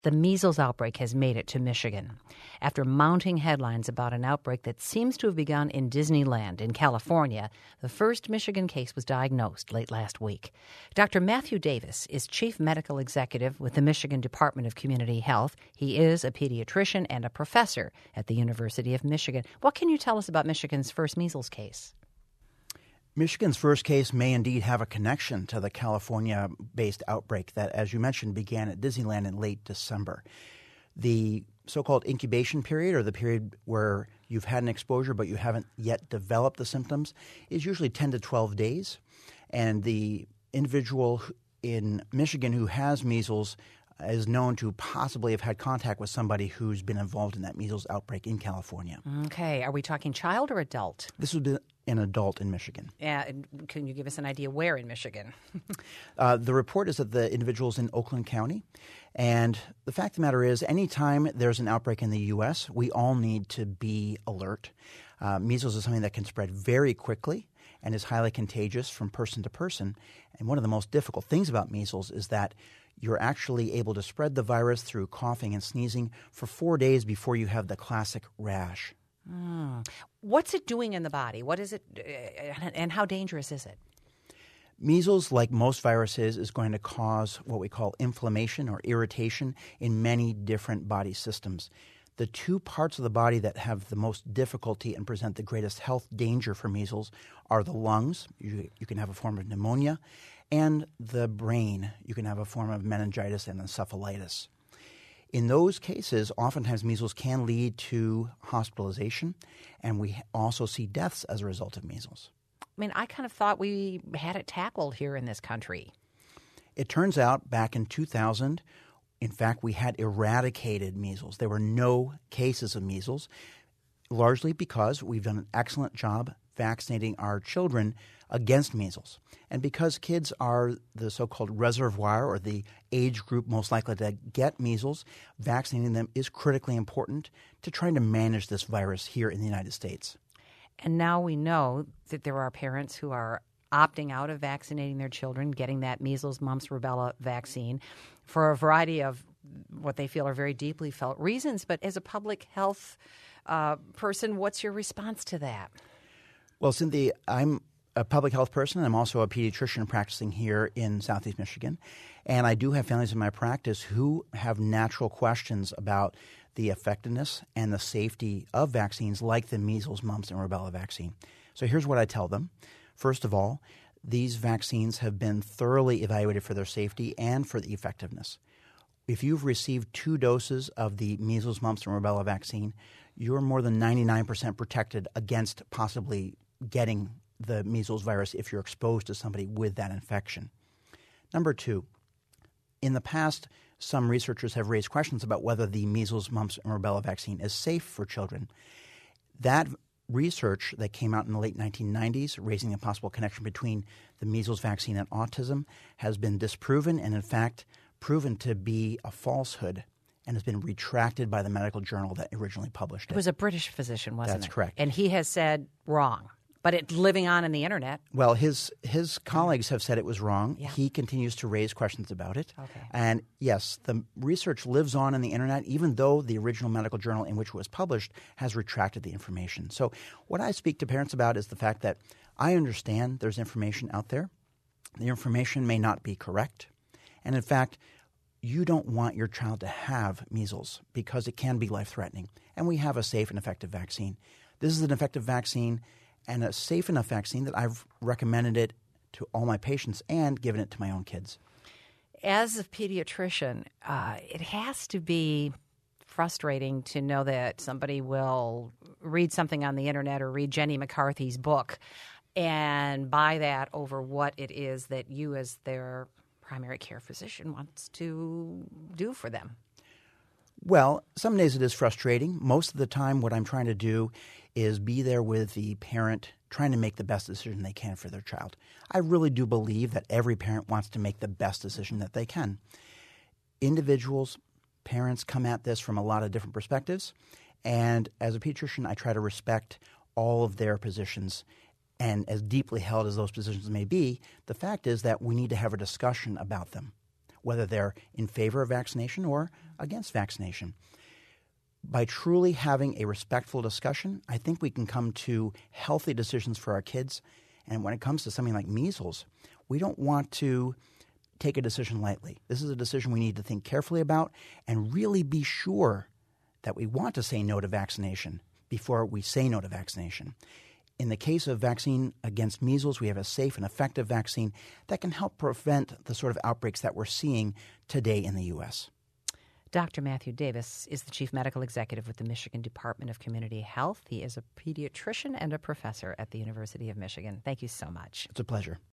The measles outbreak has made it to Michigan. After mounting headlines about an outbreak that seems to have begun in Disneyland in California, the first Michigan case was diagnosed late last week. Dr. Matthew Davis is Chief Medical Executive with the Michigan Department of Community Health. He is a pediatrician and a professor at the University of Michigan. What can you tell us about Michigan's first measles case? Michigan's first case may indeed have a connection to the California-based outbreak that, as you mentioned, began at Disneyland in late December. The so-called incubation period, or the period where you've had an exposure but you haven't yet developed the symptoms, is usually 10 to 12 days. And the individual in Michigan who has measles is known to possibly have had contact with somebody who's been involved in that measles outbreak in California. Okay. Are we talking child or adult? This would be an adult in Michigan. Yeah. Can you give us an idea where in Michigan? The report is that the individual's in Oakland County. And the fact of the matter is, anytime there's an outbreak in the U.S., we all need to be alert. Measles is something that can spread very quickly and is highly contagious from person to person. And one of the most difficult things about measles is that you're actually able to spread the virus through coughing and sneezing for 4 days before you have the classic rash. What's it doing in the body? What is it, and how dangerous is it? Measles, like most viruses, is going to cause what we call inflammation or irritation in many different body systems. The two parts of the body that have the most difficulty and present the greatest health danger for measles are the lungs. You can have a form of pneumonia, and the brain. You can have a form of meningitis and encephalitis. In those cases, oftentimes measles can lead to hospitalization, and we also see deaths as a result of measles. I mean, I kind of thought we had it tackled here in this country. It turns out back in 2000, in fact, we had eradicated measles. There were no cases of measles, largely because we've done an excellent job vaccinating our children against measles. And because kids are the so-called reservoir, or the age group most likely to get measles, vaccinating them is critically important to trying to manage this virus here in the United States. And now we know that there are parents who are opting out of vaccinating their children, getting that measles, mumps, rubella vaccine for a variety of what they feel are very deeply felt reasons. But as a public health person, what's your response to that? Well, Cynthia, I'm a public health person. I'm also a pediatrician practicing here in Southeast Michigan. And I do have families in my practice who have natural questions about the effectiveness and the safety of vaccines like the measles, mumps, and rubella vaccine. So here's what I tell them. First of all, these vaccines have been thoroughly evaluated for their safety and for the effectiveness. If you've received 2 doses of the measles, mumps, and rubella vaccine, you're more than 99% protected against possibly getting the measles virus if you're exposed to somebody with that infection. Number 2, in the past, some researchers have raised questions about whether the measles, mumps, and rubella vaccine is safe for children. That research that came out in the late 1990s, raising a possible connection between the measles vaccine and autism, has been disproven and, in fact, proven to be a falsehood, and has been retracted by the medical journal that originally published it. It was a British physician, wasn't it? That's correct. And he has said wrong. But it's living on in the internet. Well, his colleagues have said it was wrong. Yeah. He continues to raise questions about it. Okay. And yes, the research lives on in the internet, even though the original medical journal in which it was published has retracted the information. So what I speak to parents about is the fact that I understand there's information out there. The information may not be correct. And in fact, you don't want your child to have measles because it can be life-threatening. And we have a safe and effective vaccine. This is an effective vaccine and a safe enough vaccine that I've recommended it to all my patients and given it to my own kids. As a pediatrician, it has to be frustrating to know that somebody will read something on the internet or read Jenny McCarthy's book and buy that over what it is that you as their primary care physician wants to do for them. Well, some days it is frustrating. Most of the time what I'm trying to do is be there with the parent, trying to make the best decision they can for their child. I really do believe that every parent wants to make the best decision that they can. Individuals, parents come at this from a lot of different perspectives, and as a pediatrician, I try to respect all of their positions. And as deeply held as those positions may be, the fact is that we need to have a discussion about them. whether they're in favor of vaccination or against vaccination. By truly having a respectful discussion, I think we can come to healthy decisions for our kids. And when it comes to something like measles, we don't want to take a decision lightly. This is a decision we need to think carefully about and really be sure that we want to say no to vaccination before we say no to vaccination. In the case of vaccine against measles, we have a safe and effective vaccine that can help prevent the sort of outbreaks that we're seeing today in the U.S. Dr. Matthew Davis is the Chief Medical Executive with the Michigan Department of Community Health. He is a pediatrician and a professor at the University of Michigan. Thank you so much. It's a pleasure.